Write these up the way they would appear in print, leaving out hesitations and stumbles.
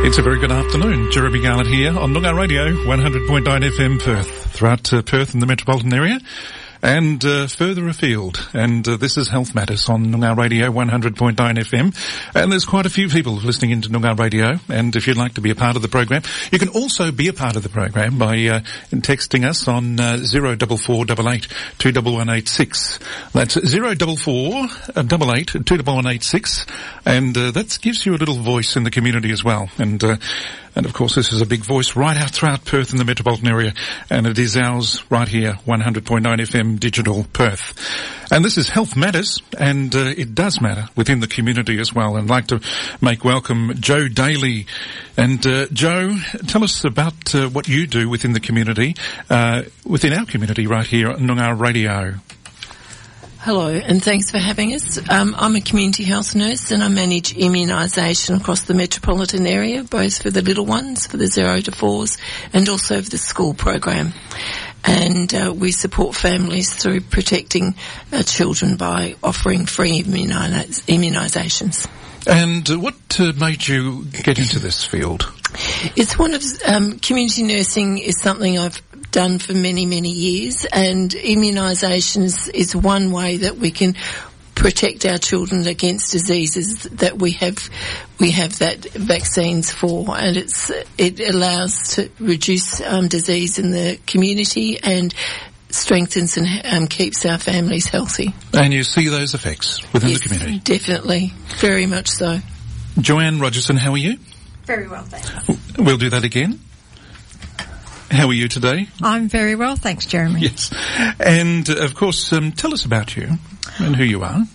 It's a very good afternoon. Jeremy Garlett here on Noongar Radio, 100.9 FM Perth, throughout Perth and the metropolitan area, and further afield. And this is Health Matters on Noongar Radio, 100.9 FM. And there's quite a few people listening into Noongar Radio. And if you'd like to be a part of the program, you can also be a part of the program by texting us on 04488 21186. That's 04488 21186. And that gives you a little voice in the community as well. And of course, this is a big voice right out throughout Perth and the metropolitan area, and it is ours right here, 100.9 FM Digital Perth. And this is Health Matters, and it does matter within the community as well. And I'd like to make welcome Joe Daly. And Joe, tell us about what you do within the community, within our community right here on Noongar Radio. Hello, and thanks for having us. I'm a community health nurse, and I manage immunisation across the metropolitan area, both for the little ones, for the 0 to 4s, and also for the school program. And we support families through protecting children by offering free immunisations. And what made you get into this field? It's one of community nursing is something I've done for many, many years, and immunisation is one way that we can protect our children against diseases that we have that vaccines for, and it allows to reduce disease in the community and strengthens and keeps our families healthy. And you see those effects within the community? Definitely, very much so. Joanne Rogerson, how are you? Very well, thanks. We'll do that again. How are you today? I'm very well, thanks, Jeremy. Yes. And, of course, tell us about you and who you are.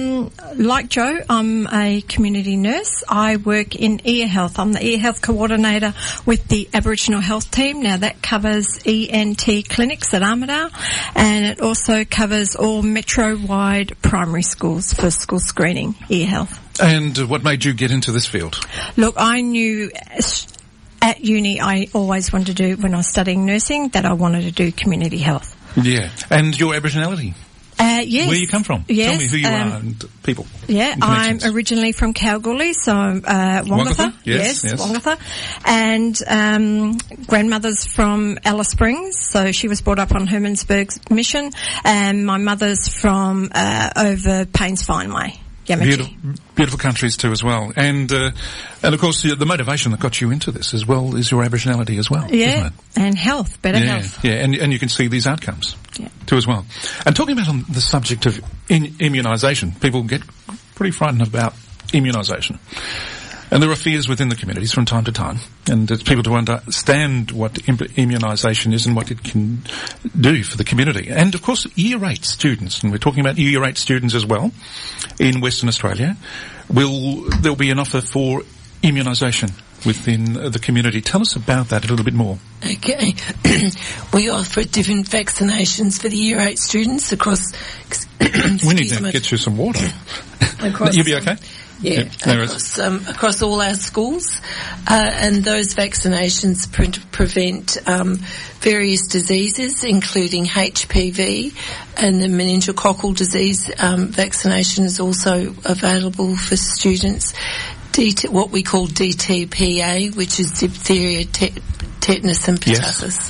Like Joe, I'm a community nurse. I work in ear health. I'm the ear health coordinator with the Aboriginal Health Team. Now, that covers ENT clinics at Armidale, and it also covers all metro-wide primary schools for school screening, ear health. And what made you get into this field? Look, I knew at uni, I always wanted to do, when I was studying nursing, that I wanted to do community health. Yeah. And your Aboriginality? Yes. Where you come from? Yes. Tell me who you are and people. Yeah, I'm originally from Kalgoorlie, so Wongatha. Yes. Wongatha. And grandmother's from Alice Springs, so she was brought up on Hermansburg's Mission, and my mother's from over Paynes Fineway. Beautiful countries too as well. And of course the motivation that got you into this as well is your Aboriginality as well, isn't it? And health, better health. Yeah, and you can see these outcomes too as well. And talking about on the subject of immunisation, people get pretty frightened about immunisation. And there are fears within the communities from time to time, and it's people to understand what immunisation is and what it can do for the community. And of course, Year 8 students, and we're talking about Year 8 students as well, in Western Australia, there'll be an offer for immunisation within the community. Tell us about that a little bit more. Okay. We offer different vaccinations for the Year 8 students across... We need to get you some water. You'll be okay? Yeah, across all our schools, and those vaccinations prevent various diseases, including HPV, and the meningococcal disease vaccination is also available for students. What we call DTPA, which is diphtheria, tetanus, and pertussis.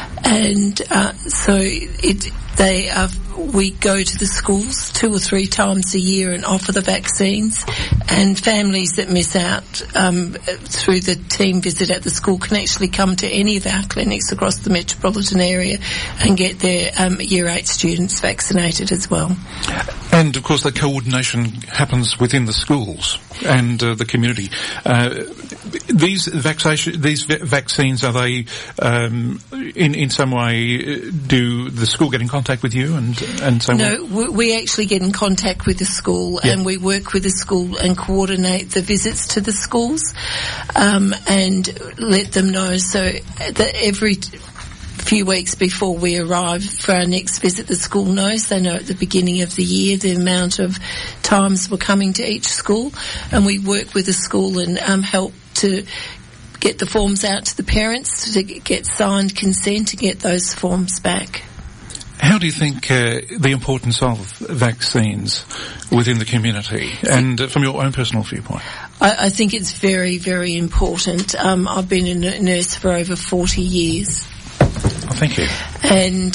And we go to the schools 2 or 3 times a year and offer the vaccines, and families that miss out through the team visit at the school can actually come to any of our clinics across the metropolitan area and get their Year 8 students vaccinated as well. And of course the coordination happens within the schools and the community. These vaccines, are they in some way, do the school get in contact with you and so on? No, we actually get in contact with the school, and we work with the school and coordinate the visits to the schools and let them know, so that every few weeks before we arrive for our next visit, the school knows. They know at the beginning of the year the amount of times we're coming to each school, and we work with the school and help to get the forms out to the parents to get signed consent to get those forms back. How do you think the importance of vaccines within the community, and from your own personal viewpoint? I think it's very, very important. I've been a nurse for over 40 years. Oh, thank you. And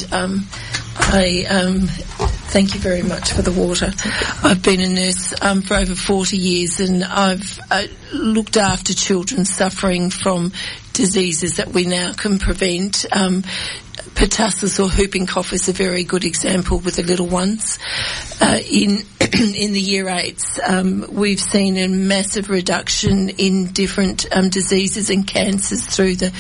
thank you very much for the water. I've been a nurse for over 40 years, and I've looked after children suffering from diseases that we now can prevent. Pertussis or whooping cough is a very good example with the little ones. In the year 8s, we've seen a massive reduction in different diseases and cancers through the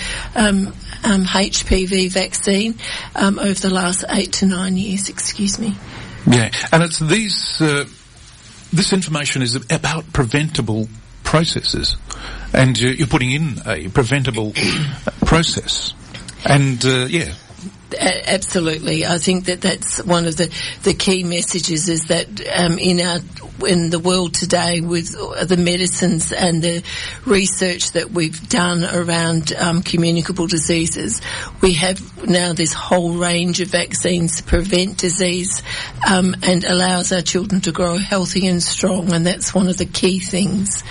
HPV vaccine over the last 8 to 9 years. Excuse me. Yeah, and it's these. This information is about preventable processes, and you're putting in a preventable process, and yeah. Absolutely. I think that's one of the key messages, is that in the world today, with the medicines and the research that we've done around communicable diseases, we have now this whole range of vaccines to prevent disease and allows our children to grow healthy and strong, and that's one of the key things.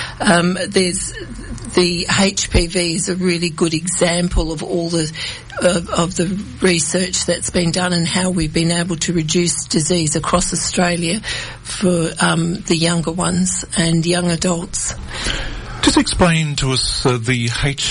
The HPV is a really good example of all the research that's been done and how we've been able to reduce disease across Australia for the younger ones and young adults. Just explain to us the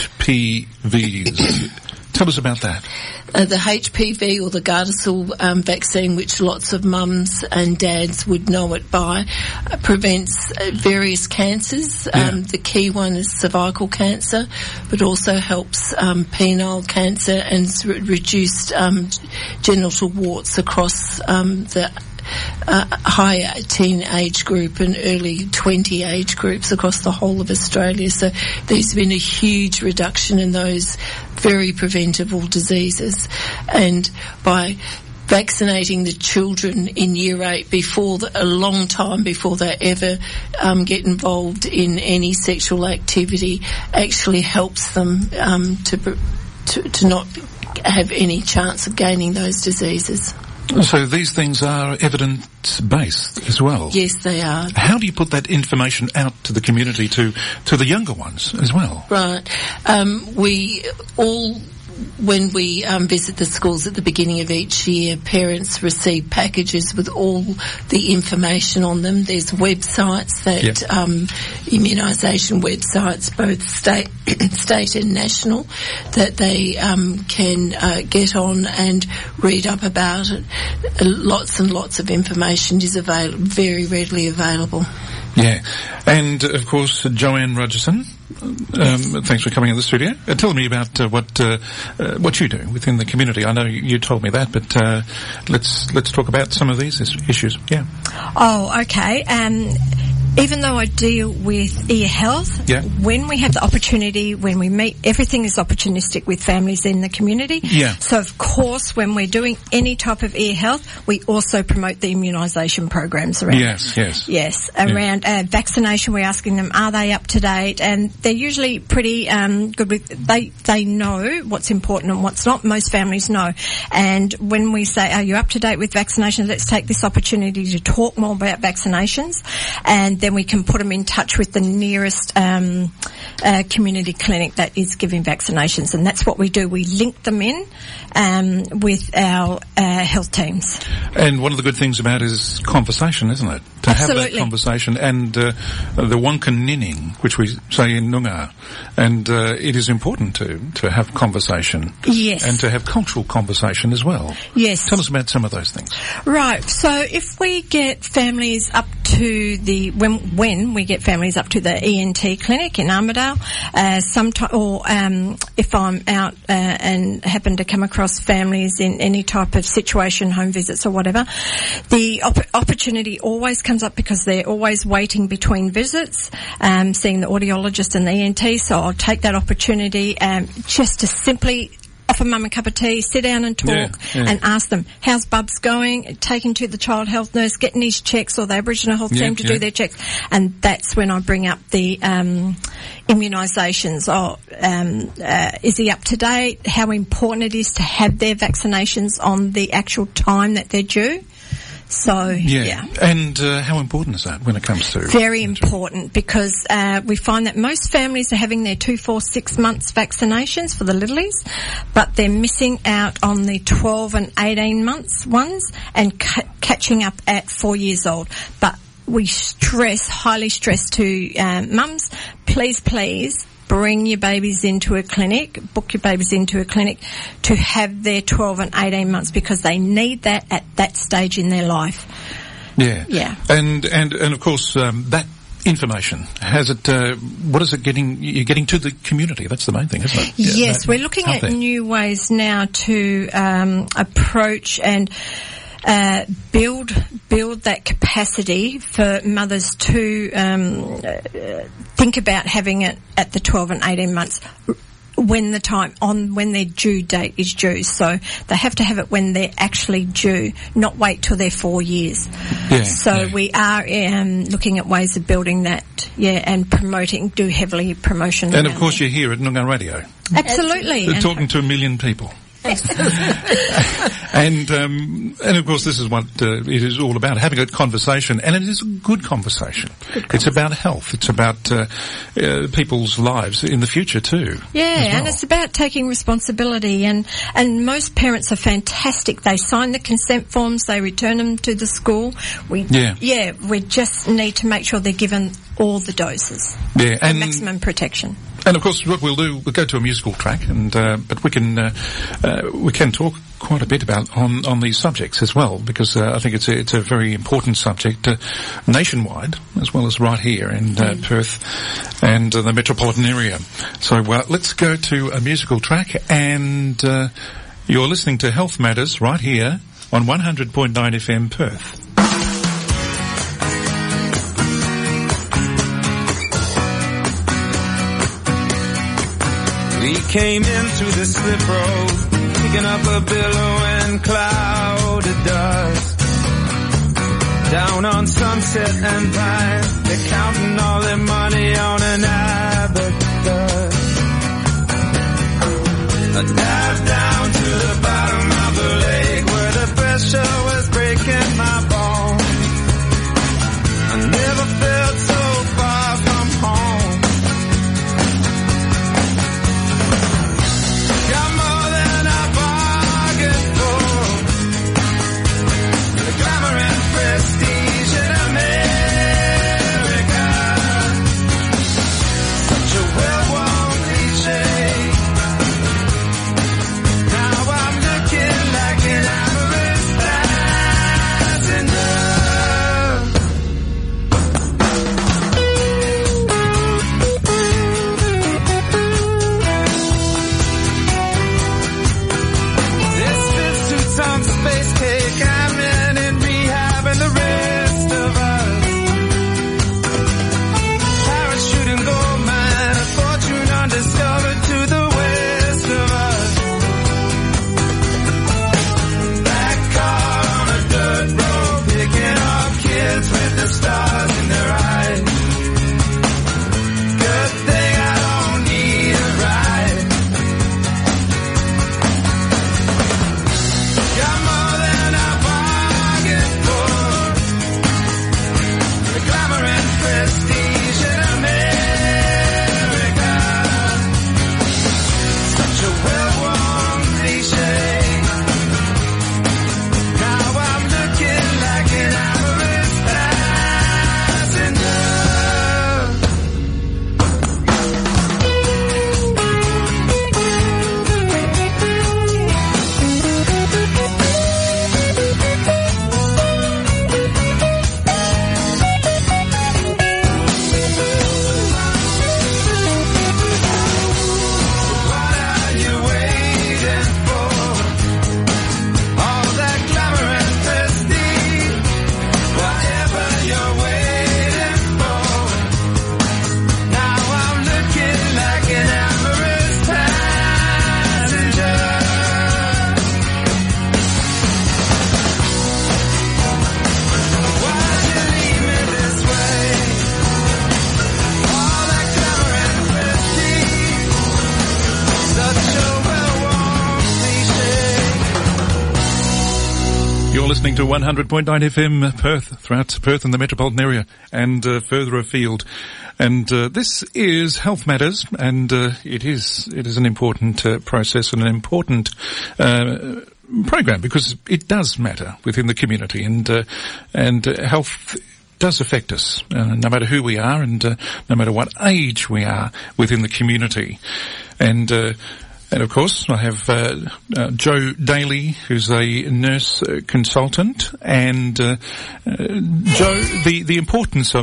HPVs. Tell us about that. The HPV, or the Gardasil vaccine, which lots of mums and dads would know it by, prevents various cancers. The key one is cervical cancer, but also helps penile cancer and reduced genital warts across the higher teen age group and early 20 age groups across the whole of Australia. So there's been a huge reduction in those very preventable diseases. And by vaccinating the children in year 8 a long time before they ever get involved in any sexual activity, actually helps them to not have any chance of gaining those diseases. So these things are evidence-based as well? Yes, they are. How do you put that information out to the community, to the younger ones as well? Right. When we visit the schools at the beginning of each year, parents receive packages with all the information on them. There's websites that, immunisation websites, both state and national, that they can get on and read up about it. Lots and lots of information is very readily available. Yeah. And, of course, Joanne Rogerson, thanks for coming in the studio. Tell me about what you do within the community. I know you told me that, but let's talk about some of these issues. Yeah. Oh, okay. Even though I deal with ear health, when we have the opportunity, when we meet, everything is opportunistic with families in the community. Yeah. So, of course, when we're doing any type of ear health, we also promote the immunisation programs around. Yes, around vaccination. We're asking them, are they up to date? And they're usually pretty good with, they know what's important and what's not. Most families know. And when we say, are you up to date with vaccinations? Let's take this opportunity to talk more about vaccinations, and then we can put them in touch with the nearest community clinic that is giving vaccinations, and that's what we do. We link them in with our health teams. And one of the good things about it is conversation, isn't it? To Absolutely. have that conversation, and the wankaninning, which we say in Noongar, and it is important to have conversation. Yes. And to have cultural conversation as well. Yes. Tell us about some of those things. Right. So if we get families up to when we get families up to the ENT clinic in Armidale, if I'm out and happen to come across families in any type of situation, home visits or whatever, the opportunity always comes up because they're always waiting between visits, seeing the audiologist and the ENT. So I'll take that opportunity just to simply offer mum a cup of tea, sit down and talk, and ask them, how's Bubs going? Taking to the child health nurse, getting his checks, or the Aboriginal health team to do their checks. And that's when I bring up the immunisations. Is he up to date? How important it is to have their vaccinations on the actual time that they're due. So, yeah. And how important is that when it comes to... Very important, because we find that most families are having their 2, 4, 6 months vaccinations for the littlies, but they're missing out on the 12 and 18 months ones and catching up at 4 years old. But we highly stress to mums, please, bring your babies into a clinic, book your babies into a clinic to have their 12 and 18 months, because they need that at that stage in their life. Yeah. Yeah. And of course, that information, what is it getting, you're getting to the community? That's the main thing, isn't it? Yes, we're looking at new ways now to approach and build that capacity for mothers to think about having it at the 12 and 18 months when their due date is due. So they have to have it when they're actually due, not wait till they're 4 years. We are looking at ways of building that, and do heavy promotion. And of course you're here at Noongar Radio. Absolutely. Talking to 1 million people. And of course this is what it is all about, having a conversation, and it is a good conversation. It's about health. It's about people's lives in the future too. Yeah, and it's about taking responsibility, and most parents are fantastic. They sign the consent forms, they return them to the school. We just need to make sure they're given all the doses. Yeah, and maximum protection. And of course, what we'll do, we'll go to a musical track, and but we can talk quite a bit about on these subjects as well, because I think it's a very important subject nationwide as well as right here in Perth and the metropolitan area. So let's go to a musical track, and you're listening to Health Matters right here on 100.9 FM Perth. We came into the slip road, picking up a billowing cloud of dust. Down on Sunset and Pine, they're counting all their money on an abacus. I dived down to the bottom of the lake where the pressure was breaking my bones. I never felt so far from home. You're listening to 100.9 FM Perth, throughout Perth and the metropolitan area, and further afield. And this is Health Matters, and it is an important process and an important program, because it does matter within the community, and health does affect us, no matter who we are and no matter what age we are within the community. And of course, I have Jo Daly, who's a nurse consultant, and Jo, the importance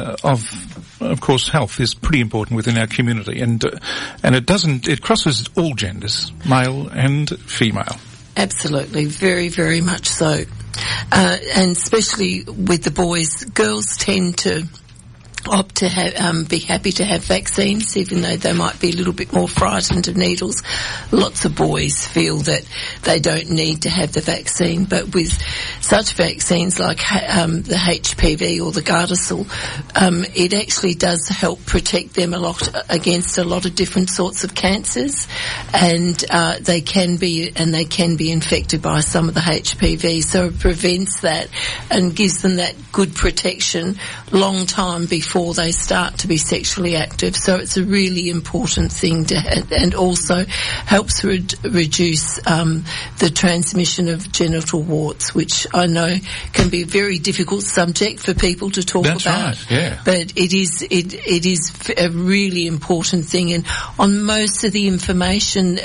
of course, health is pretty important within our community, and it crosses all genders, male and female. Absolutely, very, very much so. And especially with the boys, girls tend to opt to have, be happy to have vaccines, even though they might be a little bit more frightened of needles. Lots of boys feel that they don't need to have the vaccine, but with such vaccines like the HPV or the Gardasil, it actually does help protect them a lot against a lot of different sorts of cancers, and they can be infected by some of the HPV, so it prevents that and gives them that good protection long time before they start to be sexually active. So it's a really important thing to have, and also helps reduce the transmission of genital warts, which I know can be a very difficult subject for people to talk about. That's right, yeah. But it is a really important thing, and on most of the information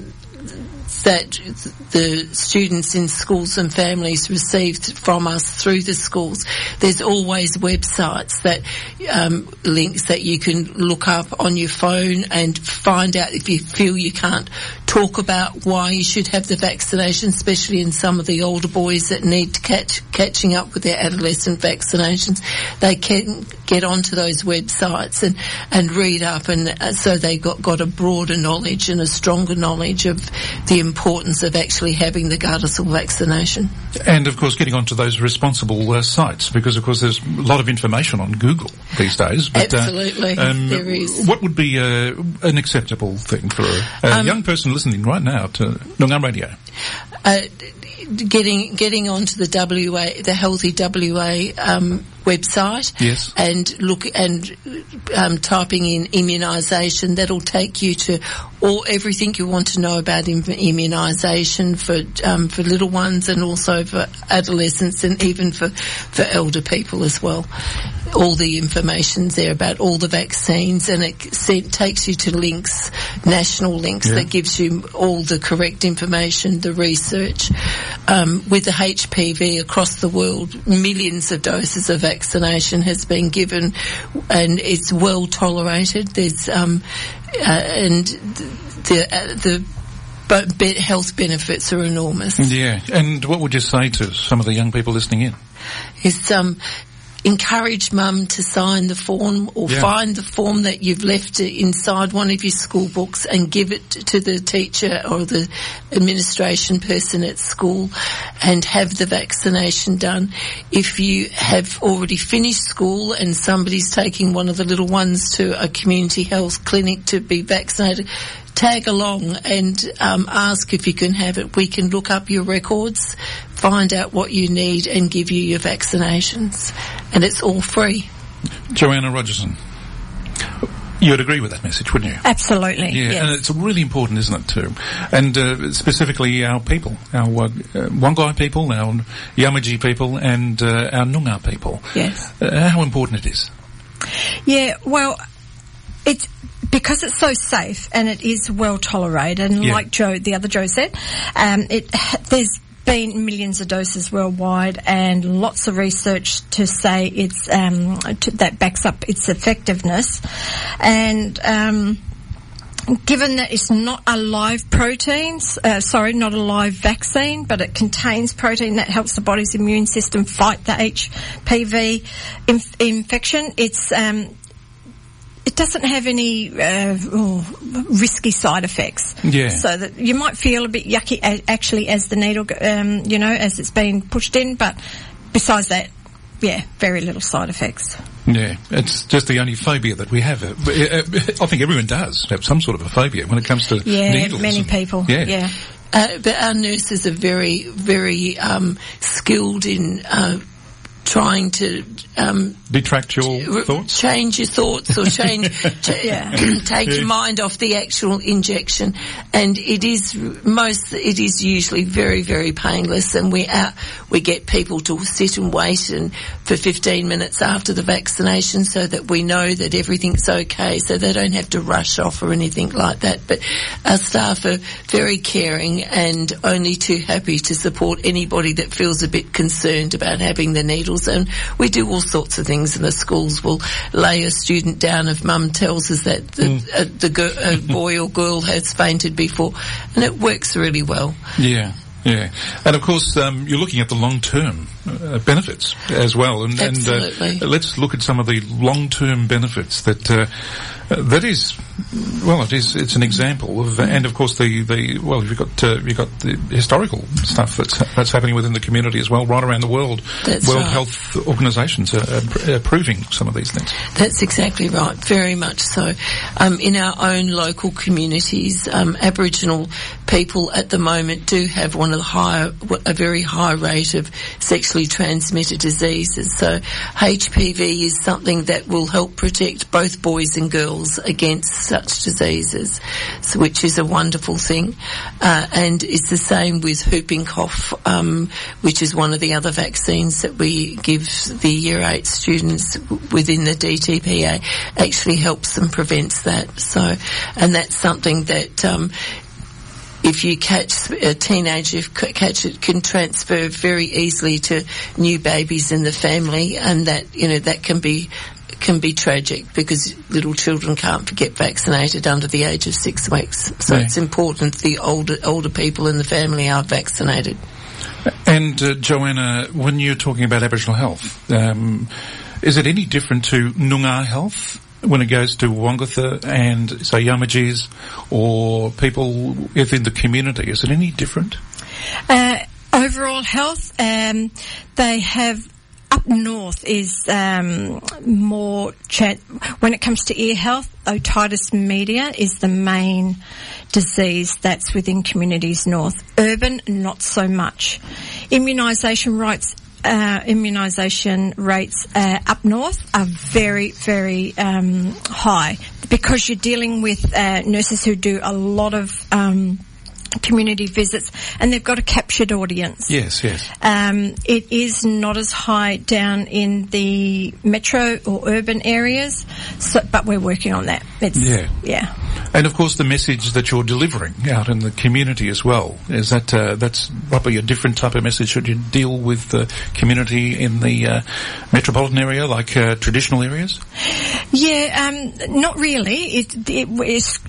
that the students in schools and families received from us through the schools, there's always websites that links that you can look up on your phone and find out if you feel you can't talk about why you should have the vaccination, especially in some of the older boys that need catching up with their adolescent vaccinations. They can get onto those websites and read up, and so they got a broader knowledge and a stronger knowledge of the importance of actually having the Gardasil vaccination. And of course getting onto those responsible sites, because of course there's a lot of information on Google these days. But, absolutely, there is. What would be an acceptable thing for a young person listening right now to Noongar Radio? Getting onto the Healthy WA website, yes, and typing in immunisation. That'll take you to everything you want to know about immunisation for little ones, and also for adolescents, and even for elder people as well. All the information's there about all the vaccines, and it takes you to links, national links, that gives you all the correct information, the research. With the HPV across the world, millions of doses of vaccination has been given, and it's well tolerated. There's and the health benefits are enormous. Yeah, and what would you say to some of the young people listening in? Is encourage mum to sign the form, or find the form that you've left inside one of your school books and give it to the teacher or the administration person at school, and have the vaccination done. If you have already finished school and somebody's taking one of the little ones to a community health clinic to be vaccinated, tag along and ask if you can have it. We can look up your records, find out what you need, and give you your vaccinations. And it's all free. Joanna Rogerson, you would agree with that message, wouldn't you? Absolutely. Yeah, yes. And it's really important, isn't it, too? And specifically our people, our Wangai people, our Yamaji people, and our Noongar people. Yes. How important it is. Yeah, well, it's because it's so safe and it is well tolerated, and like the other Joe said, there's been millions of doses worldwide, and lots of research to say it's that backs up its effectiveness. And given that it's not a live not a live vaccine, but it contains protein that helps the body's immune system fight the HPV infection, it doesn't have any risky side effects. Yeah. So that you might feel a bit yucky actually as the needle, as it's being pushed in, but besides that, very little side effects. Yeah, it's just the only phobia that we have. I think everyone does have some sort of a phobia when it comes to needles. Yeah, many people. Yeah. But our nurses are very, very skilled in trying to detract your thoughts, change your thoughts, or take your mind off the actual injection. And it is usually very, very painless. And we get people to sit and wait for 15 minutes after the vaccination, so that we know that everything's okay, so they don't have to rush off or anything like that. But our staff are very caring and only too happy to support anybody that feels a bit concerned about having the needles. And we do all sorts of things in the schools. We'll lay a student down if mum tells us that a boy or girl has fainted before, and it works really well. Yeah. Yeah, and of course you're looking at the long-term benefits as well, and let's look at some of the long-term benefits that is, well, it's an example of, and of course you've got the historical stuff that's happening within the community as well, right around the world. That's World right. Health Organisations are proving some of these things. That's exactly right, very much so. In our own local communities, Aboriginal people at the moment do have a very high rate of sexually transmitted diseases. So HPV is something that will help protect both boys and girls against such diseases, which is a wonderful thing. And it's the same with whooping cough, which is one of the other vaccines that we give the Year 8 students within the DTPA. Actually helps them, prevents that. So, and that's something that if you catch a teenager, catch it, can transfer very easily to new babies in the family, and that can be tragic, because little children can't get vaccinated under the age of 6 weeks. So It's important the older people in the family are vaccinated. And Joanna, when you're talking about Aboriginal health, is it any different to Noongar health when it goes to Wongatha and, say, Yamaji's, or people within the community? Is it any different? Overall health, they have, up north is more when it comes to ear health, otitis media is the main disease that's within communities north. Urban, not so much. Immunisation rates up north are very, very high, because you're dealing with nurses who do a lot of community visits, and they've got a captured audience. Yes. It is not as high down in the metro or urban areas, but we're working on that. Yeah. And of course, the message that you're delivering out in the community as well is that that's probably a different type of message. Should you deal with the community in the metropolitan area, like traditional areas? Yeah, not really. It's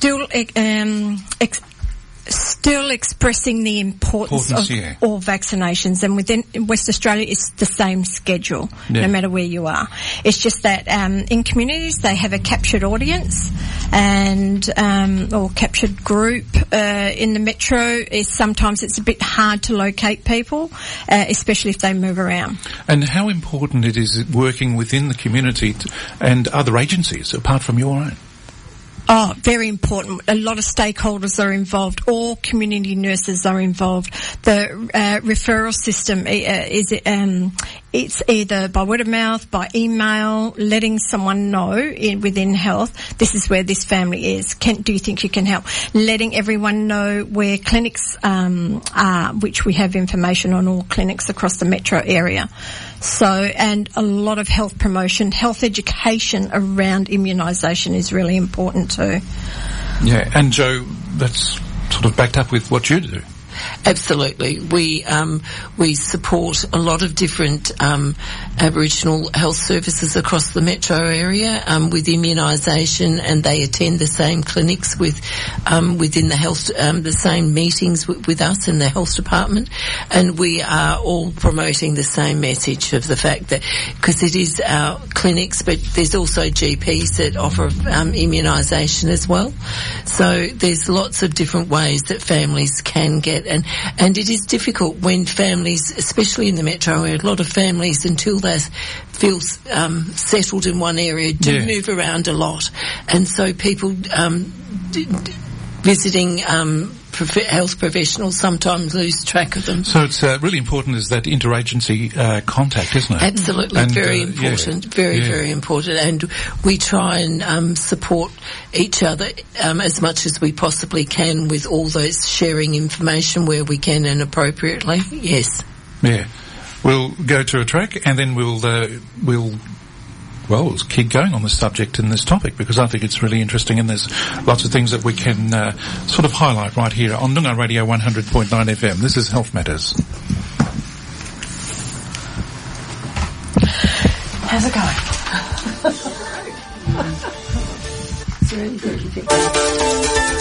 still expressing the importance of all vaccinations, and within West Australia it's the same schedule, no matter where you are. It's just that in communities they have a captured audience and or captured group. In the metro, sometimes it's a bit hard to locate people, especially if they move around. And how important it is working within the community and other agencies apart from your own? Oh, very important. A lot of stakeholders are involved. All community nurses are involved. The referral system it's either by word of mouth, by email, letting someone know within health, this is where this family is. Do you think you can help? Letting everyone know where clinics are, which we have information on all clinics across the metro area. So, and a lot of health promotion, health education around immunisation is really important too. Yeah, and Jo, that's sort of backed up with what you do. Absolutely. We support a lot of different Aboriginal health services across the metro area with immunisation, and they attend the same clinics within the health, the same meetings with us in the health department, and we are all promoting the same message of the fact that, because it is our clinics, but there's also GPs that offer immunisation as well. So there's lots of different ways that families can get, and it is difficult when families, especially in the metro area, a lot of families, until they feel settled in one area, do move around a lot. And so people visiting health professionals sometimes lose track of them. So it's really important is that interagency contact, isn't it? Absolutely, and, very important, very important. And we try and support each other as much as we possibly can with all those sharing information where we can and appropriately. Yes. Yeah. We'll go to a track and then we'll keep going on this subject and this topic because I think it's really interesting and there's lots of things that we can sort of highlight right here on Noongar Radio 100.9 FM. This is Health Matters. How's it going? Is there anything you think?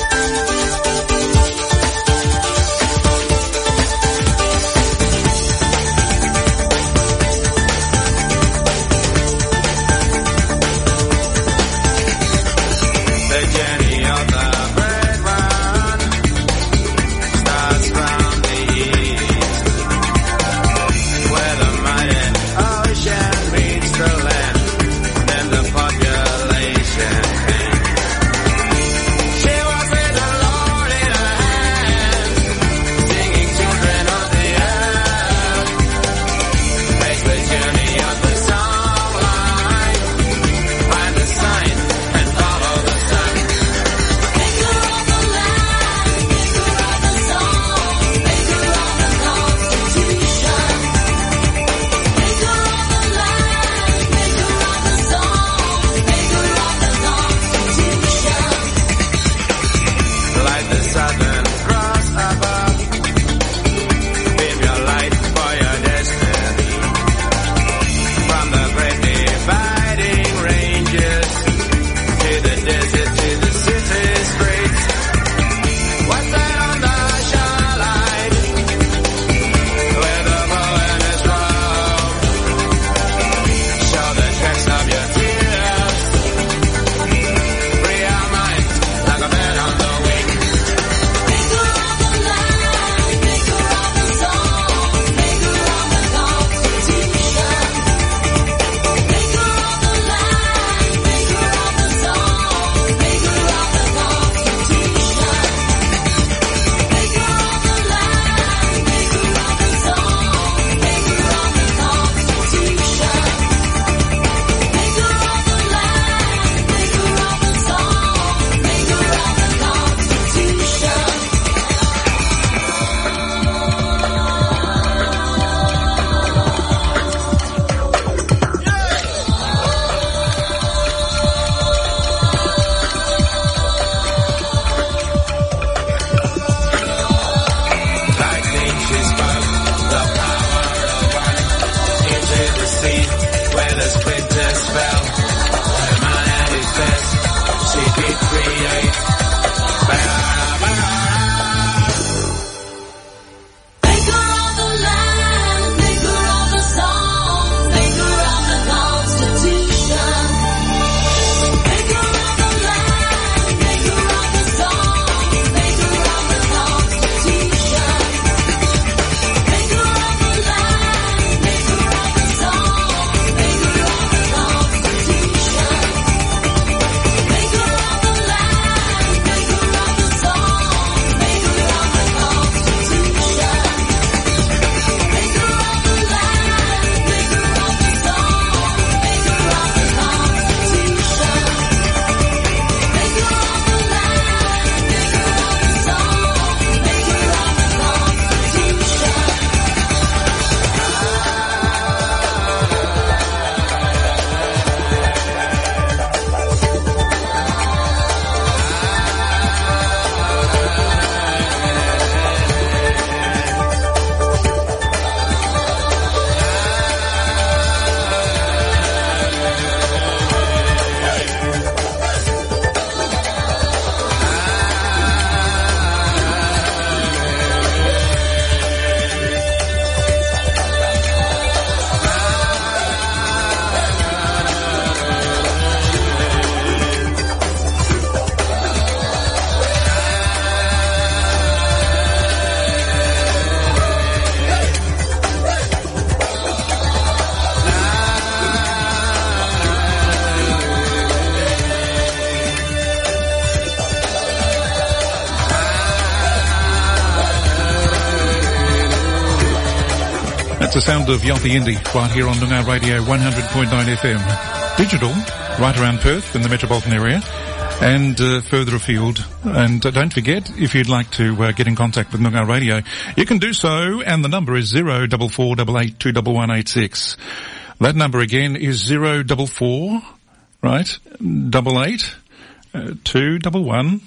the sound of Yalthi Indy right here on Noongar Radio 100.9 FM. Digital, right around Perth in the metropolitan area and further afield. And don't forget, if you'd like to get in contact with Noongar Radio, you can do so, and the number is 0448821186. That number again is 044, right, 88 211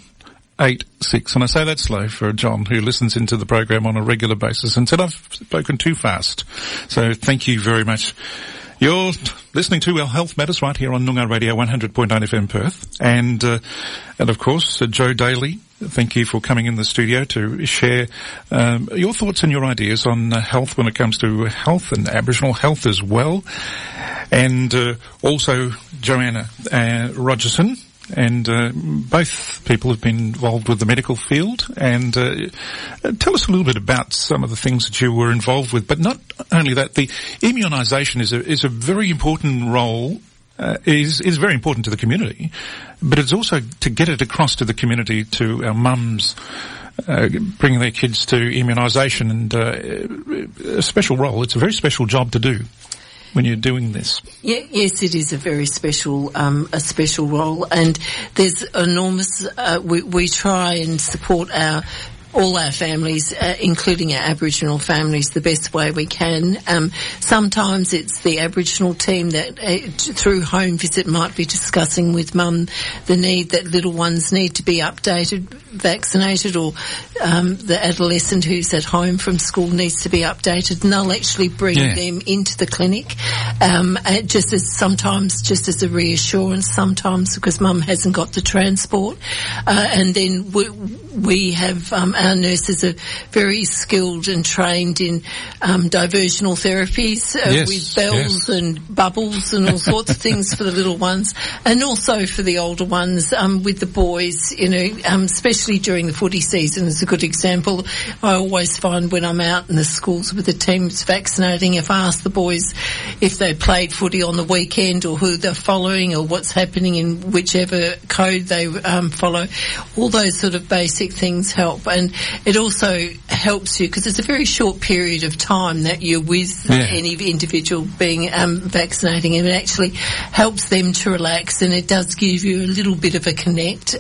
86. And I say that slow for John, who listens into the program on a regular basis, and said I've spoken too fast. So thank you very much. You're listening to Our Health Matters right here on Noongar Radio 100.9 FM Perth. And of course, Joe Daly, thank you for coming in the studio to share your thoughts and your ideas on health when it comes to health and Aboriginal health as well. And also Joanna Rogerson. And both people have been involved with the medical field. And tell us a little bit about some of the things that you were involved with. But not only that, the immunisation is a very important role, is very important to the community. But it's also to get it across to the community, to our mums, bringing their kids to immunisation, and a special role. It's a very special job to do when you're doing this. Yes, it is a very special role, and there's enormous. We try and support all our families, including our Aboriginal families, the best way we can. Sometimes it's the Aboriginal team that, through home visit, might be discussing with mum the need that little ones need to be updated, vaccinated, or the adolescent who's at home from school needs to be updated, and they'll actually bring them into the clinic, just as a reassurance sometimes, because mum hasn't got the transport. And then we have our nurses are very skilled and trained in diversional therapies with bells and bubbles and all sorts of things for the little ones, and also for the older ones with the boys, especially during the footy season is a good example. I always find when I'm out in the schools with the teams vaccinating, if I ask the boys if they played footy on the weekend or who they're following or what's happening in whichever code they follow, all those sort of basic things help. And it also helps you because it's a very short period of time that you're with any individual being vaccinating, and it actually helps them to relax, and it does give you a little bit of a connect.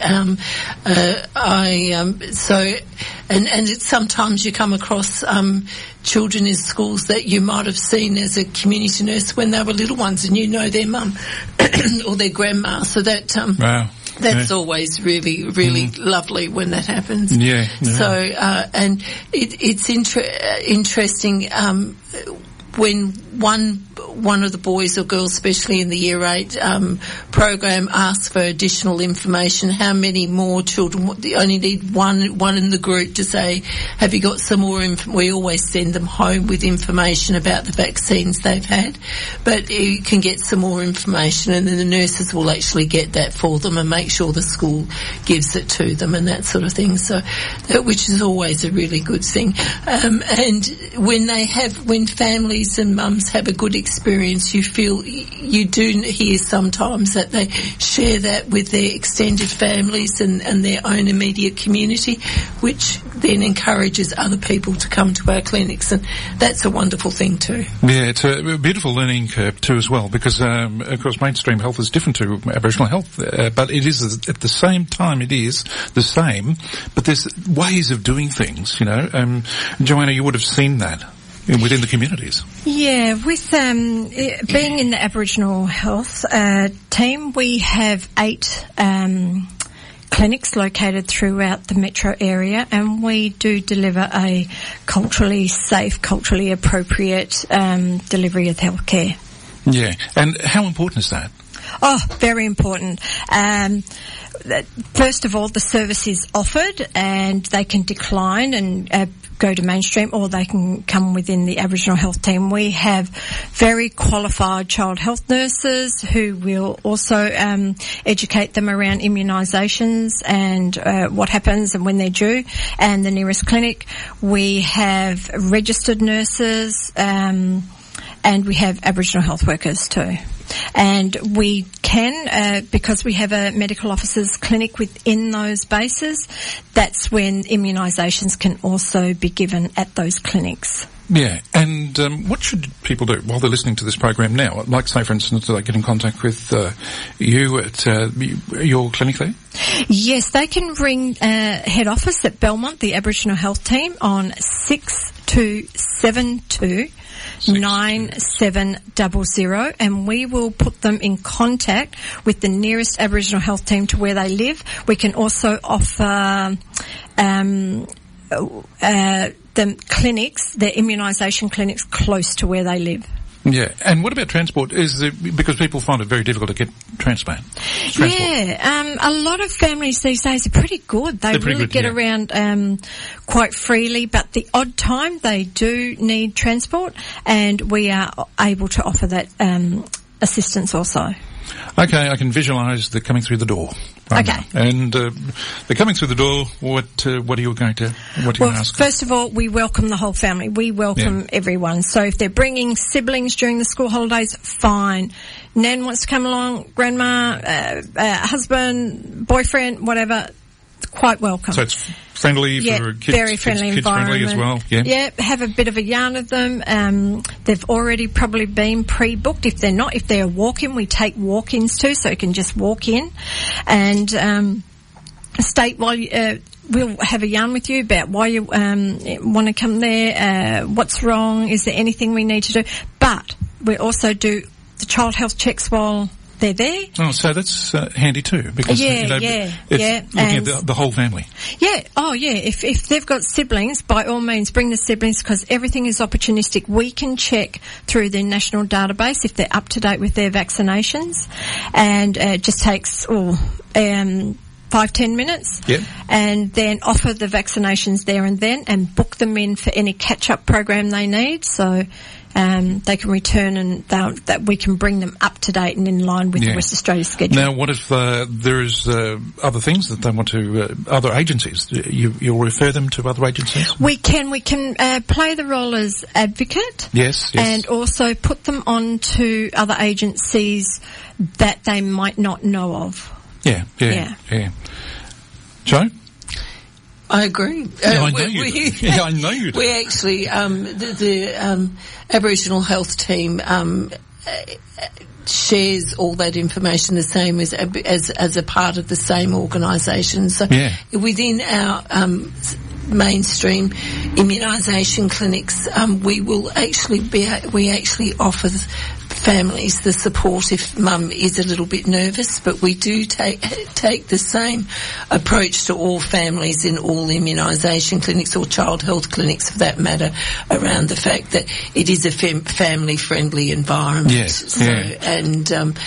And it's sometimes you come across children in schools that you might have seen as a community nurse when they were little ones, and you know their mum or their grandma. So that that's always really, really lovely when that happens. So and it's interesting when one of the boys or girls, especially in the Year 8 program, asks for additional information. How many more children? They only need one in the group to say, have you got some more information? We always send them home with information about the vaccines they've had. But you can get some more information, and then the nurses will actually get that for them and make sure the school gives it to them and that sort of thing. So, which is always a really good thing. And when families and mums have a good experience, you do hear sometimes that they share that with their extended families and their own immediate community, which then encourages other people to come to our clinics, and that's a wonderful thing too. Yeah, it's a beautiful learning curve too as well, because of course mainstream health is different to Aboriginal health, but it is at the same time it is the same, but there's ways of doing things, Joanna, you would have seen that within the communities. Yeah, with being in the Aboriginal health team, we have 8 clinics located throughout the metro area, and we do deliver a culturally safe, culturally appropriate delivery of healthcare. Yeah, and how important is that? Oh, very important. First of all, the service is offered, and they can decline and go to mainstream, or they can come within the Aboriginal health team. We have very qualified child health nurses who will also educate them around immunisations and what happens and when they're due, and the nearest clinic. We have registered nurses, and we have Aboriginal health workers too. And we can, because we have a medical officers clinic within those bases, that's when immunisations can also be given at those clinics. Yeah, and what should people do while they're listening to this program now? Like, say, for instance, do they get in contact with you at your clinic there? Yes, they can ring head office at Belmont, the Aboriginal Health Team, on 6272 9700, and we will put them in contact with the nearest Aboriginal Health Team to where they live. We can also offer the clinics, the immunisation clinics, close to where they live. Yeah, and what about transport? Because people find it very difficult to get transport? Yeah, a lot of families these days are pretty good. They really get around quite freely, but the odd time they do need transport, and we are able to offer that assistance also. Okay, I can visualise the coming through the door. Right now. And they're coming through the door. What are you going to ask? First of all, we welcome the whole family. We welcome everyone. So if they're bringing siblings during the school holidays, fine. Nan wants to come along, grandma, husband, boyfriend, whatever, quite welcome. So it's friendly for kids? Very friendly environment. Kids friendly as well? Yeah, have a bit of a yarn of them. They've already probably been pre-booked. If they're not, if they're walk-in, we take walk-ins too, so you can just walk in and state while we'll have a yarn with you about why you want to come there, what's wrong, is there anything we need to do. But we also do the child health checks while they're there. Oh, so that's handy too, because it's looking at the whole family. Yeah. Oh, yeah. If they've got siblings, by all means, bring the siblings, because everything is opportunistic. We can check through their national database if they're up to date with their vaccinations, and it just takes 5-10 minutes, and then offer the vaccinations there and then, and book them in for any catch-up program they need. So they can return, and that we can bring them up to date and in line with the West Australia schedule. Now, what if there's other things that they want to, other agencies? You'll refer them to other agencies? We can play the role as advocate. Yes. And also put them on to other agencies that they might not know of. Yeah. Joe? I agree. I know you do. We actually, the Aboriginal Health Team shares all that information the same as a part of the same organisation. So within our mainstream immunisation clinics, we actually offer families the support if mum is a little bit nervous, but we do take the same approach to all families in all immunisation clinics, or child health clinics for that matter, around the fact that it is a family-friendly environment. Yes. And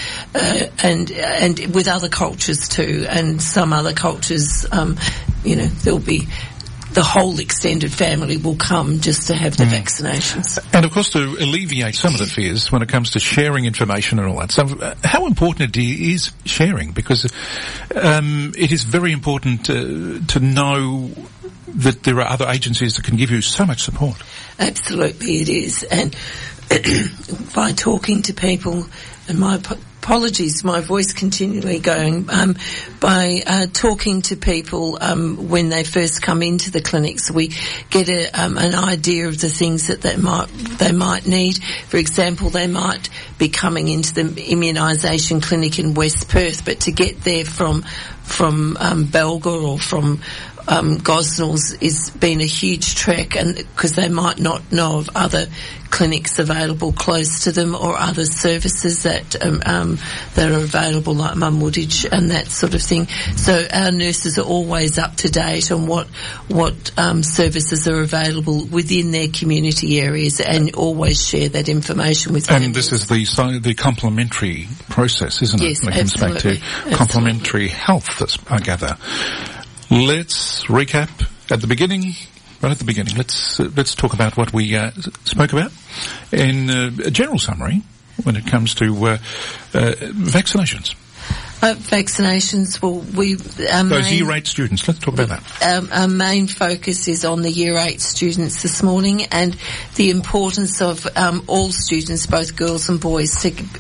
with other cultures too, and some other cultures, there'll be the whole extended family will come just to have the vaccinations. And of course, to alleviate some of the fears when it comes to sharing information and all that. So how important is sharing? Because it is very important to know that there are other agencies that can give you so much support. Absolutely it is. And by talking to people, and my apologies, my voice continually going, by talking to people when they first come into the clinics, we get an idea of the things that they might need. For example, they might be coming into the immunisation clinic in West Perth, but to get there from Belga or from Gosnells has been a huge trek, and because they might not know of other clinics available close to them or other services that are available, like Mum Woodage and that sort of thing. So our nurses are always up to date on what services are available within their community areas, and always share that information with them. And this is the complementary process, isn't it? Yes, when it comes back to complementary health, I gather. Let's recap at the beginning. Right at the beginning, let's talk about what we spoke about in a general summary when it comes to vaccinations. Vaccinations, those Year 8 students, let's talk about that. Our main focus is on the Year 8 students this morning, and the importance of all students, both girls and boys, to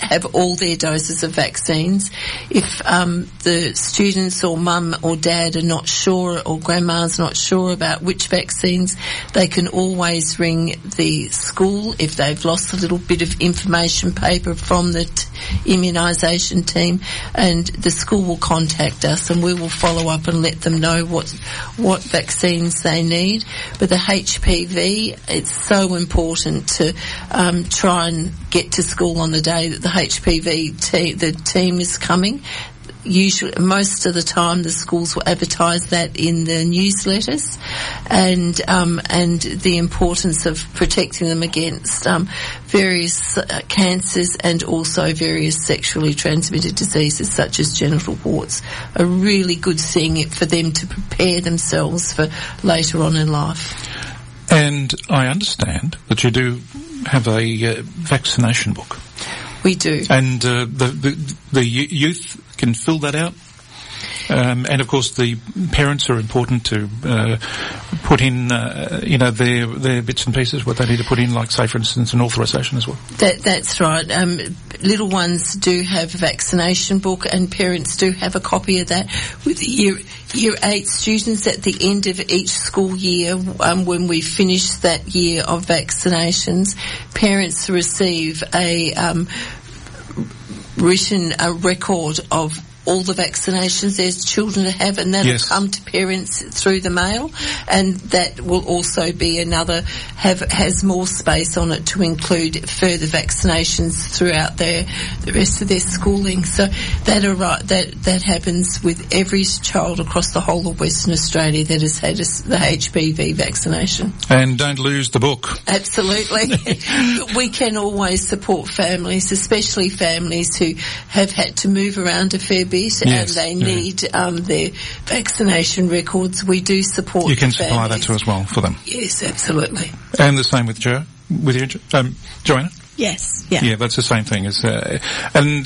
have all their doses of vaccines. If the students or mum or dad are not sure, or grandma's not sure about which vaccines, they can always ring the school if they've lost a little bit of information paper from the immunisation team, and the school will contact us and we will follow up and let them know what vaccines they need. But the HPV, it's so important to try and get to school on the day that the HPV the team is coming. Usually, most of the time, the schools will advertise that in the newsletters, and the importance of protecting them against various cancers and also various sexually transmitted diseases such as genital warts. A really good thing for them to prepare themselves for later on in life. And I understand that you do have a vaccination book. We do. And the youth can fill that out. And of course the parents are important to put in, their bits and pieces, what they need to put in, like, say, for instance, an authorisation as well. That's right. Little ones do have a vaccination book, and parents do have a copy of that with the Year 8 students at the end of each school year. When we finish that year of vaccinations, parents receive a written record of all the vaccinations their children have, and that'll come to parents through the mail, and that will also be has more space on it to include further vaccinations throughout the rest of their schooling. So that happens with every child across the whole of Western Australia that has had the HPV vaccination. And don't lose the book. Absolutely. We can always support families, especially families who have had to move around a fair bit, and they need their vaccination records. We do support. You can supply that to us well for them. Yes, absolutely. And the same with you, Joanna. Yes, yeah. Yeah, that's the same thing as, and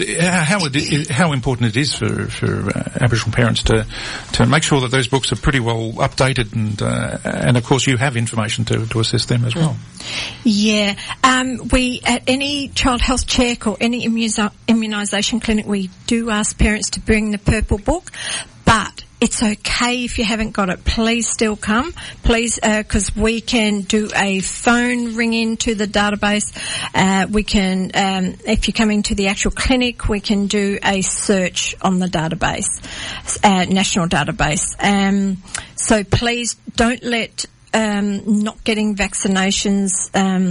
how important it is for Aboriginal parents to make sure that those books are pretty well updated, and of course you have information to assist them as well. Yeah, we at any child health check or any immunisation clinic, we do ask parents to bring the purple book, but it's okay if you haven't got it. Please still come. Please, because we can do a phone ring into the database. We can, if you're coming to the actual clinic, we can do a search on the database, national database. So please don't let not getting vaccinations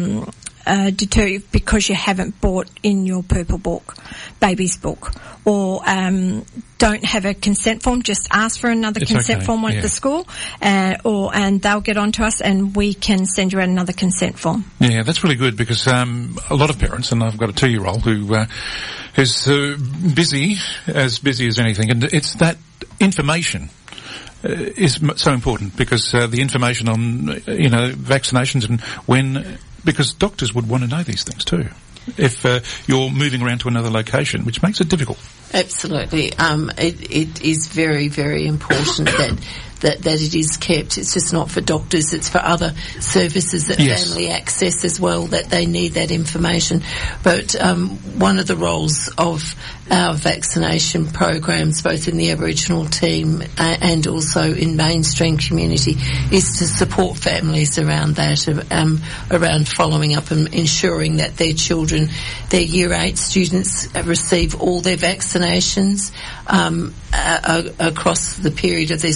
deter you because you haven't bought in your purple book, baby's book, or don't have a consent form. Just ask for another consent form at the school, and they'll get onto us, and we can send you out another consent form. Yeah, that's really good, because a lot of parents, and I've got a 2-year-old who is busy as anything, and it's that information is so important, because the information on vaccinations and because doctors would want to know these things too, if you're moving around to another location, which makes it difficult. Absolutely. It is very, very important that it is kept. It's just not for doctors, it's for other services that family access as well, that they need that information. But one of the roles of our vaccination programs, both in the Aboriginal team and also in mainstream community, is to support families around that, around following up and ensuring that their children, their Year 8 students, receive all their vaccinations across the period of their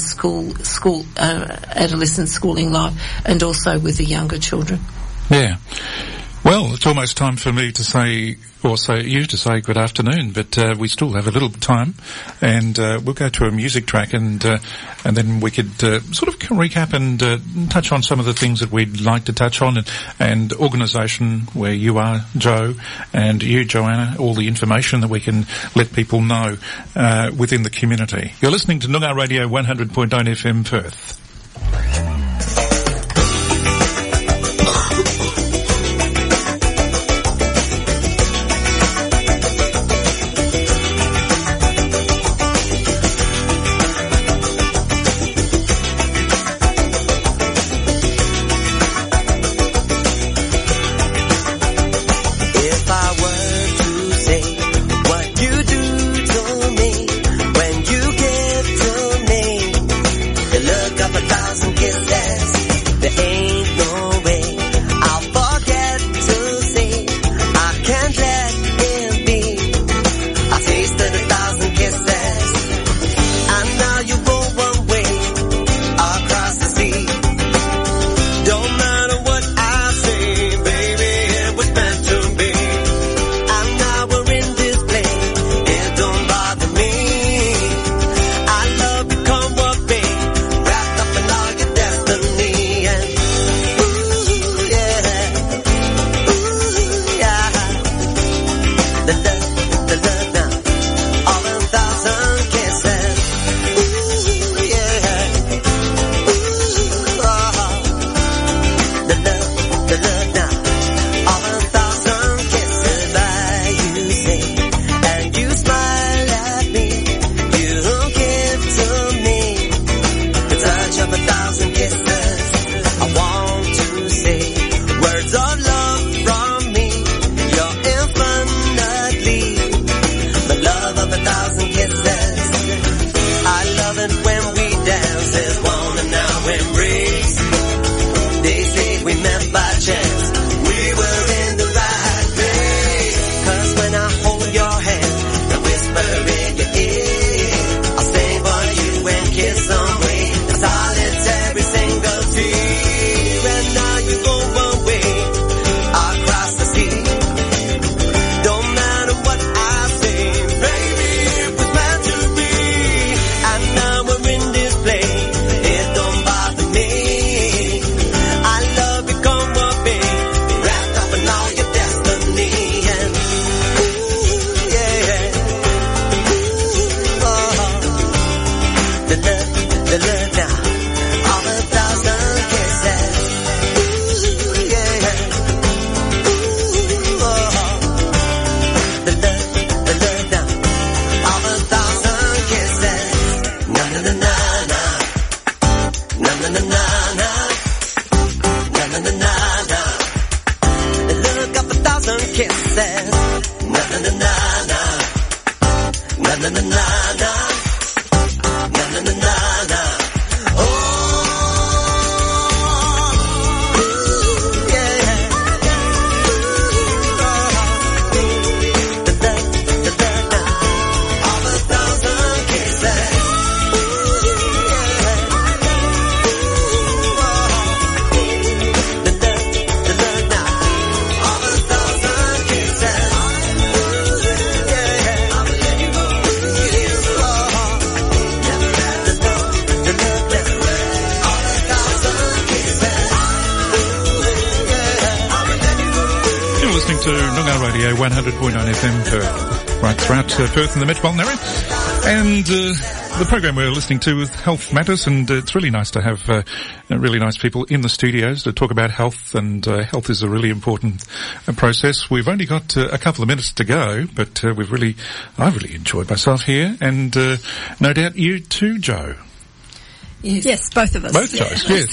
adolescent schooling life, and also with the younger children. Yeah. Well, it's almost time for me to say, or you to say good afternoon, but we still have a little time, and we'll go to a music track, and then we could sort of recap and touch on some of the things that we'd like to touch on, and organisation where you are, Joe, and you, Joanna, all the information that we can let people know within the community. You're listening to Noongar Radio 100.9 FM Perth. If I were to say cases. Na na na na na. Na na na na na. Na na na na na. Oh, yeah. Da da da da da. Of 1,000 cases. To Noongar Radio 100.9 FM Perth, right throughout Perth and the metropolitan area. And the program we're listening to is Health Matters, and it's really nice to have really nice people in the studios to talk about health, and health is a really important process. We've only got a couple of minutes to go, but I've really enjoyed myself here, and no doubt you too, Jo. Yes, both of us. Both Joes, yes.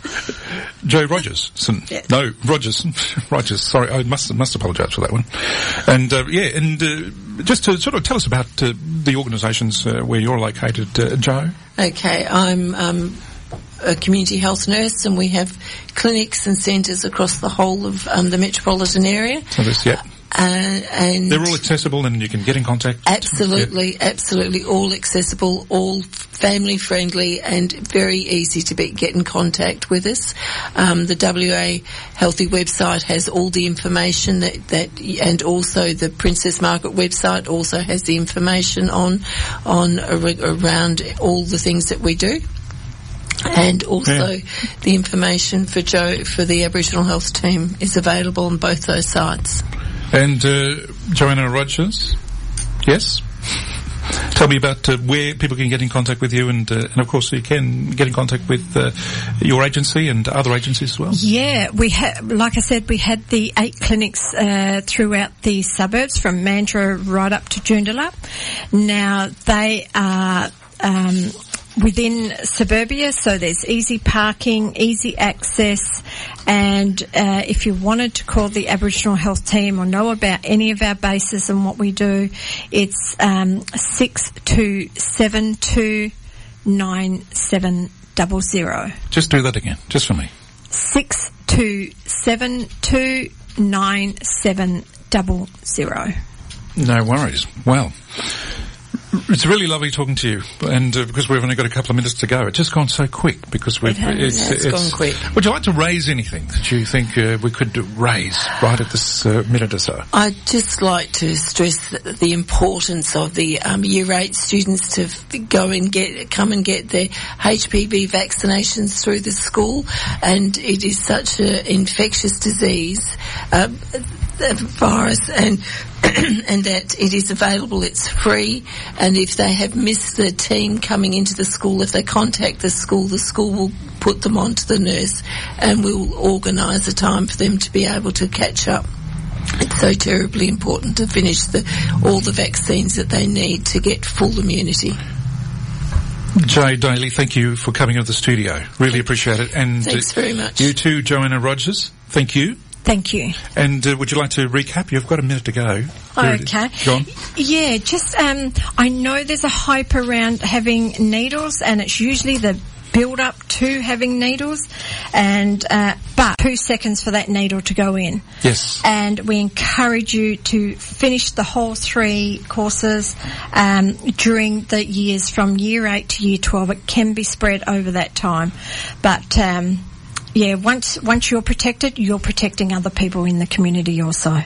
Jo Rogerson. Yes. No, Rogerson. Rogers, sorry, I must apologise for that one. And, just to sort of tell us about the organisations where you're located, Jo. Okay, I'm a community health nurse, and we have clinics and centres across the whole of the metropolitan area. So this, yeah. And they're all accessible, and you can get in contact. Absolutely, absolutely, all accessible, all family friendly, and very easy to get in contact with us. The WA Healthy website has all the information that, and also the Princess Margaret website also has the information on around all the things that we do. And also the information for Jo, for the Aboriginal Health Team, is available on both those sites. And Joanna Rogers, yes? Tell me about where people can get in contact with you, and of course you can get in contact with your agency and other agencies as well. Yeah, like I said, we had the 8 clinics throughout the suburbs from Mandurah right up to Joondalup. Now they are within suburbia, so there's easy parking, easy access, and if you wanted to call the Aboriginal Health Team or know about any of our bases and what we do, it's 62729700. Just do that again, just for me. 62729700. No worries. Well, it's really lovely talking to you, and because we've only got a couple of minutes to go, it's just gone so quick because it's gone quick. Would you like to raise anything that you think we could raise right at this minute or so? I'd just like to stress the importance of the Year 8 students to come and get their HPV vaccinations through the school, and it is such an infectious disease, the virus, and that it is available, it's free, and if they have missed the team coming into the school, if they contact the school will put them onto the nurse, and we'll organise a time for them to be able to catch up. It's so terribly important to finish all the vaccines that they need to get full immunity. Jo Daly, thank you for coming into the studio. Really appreciate it. And thanks very much. You too, Joanna Rogers. Thank you. Thank you. And would you like to recap? You've got a minute to go. Okay. Go on. Yeah, just I know there's a hype around having needles, and it's usually the build up to having needles, and but 2 seconds for that needle to go in. Yes. And we encourage you to finish the whole 3 courses during the years from Year 8 to Year 12. It can be spread over that time, but yeah, once you're protected, you're protecting other people in the community also.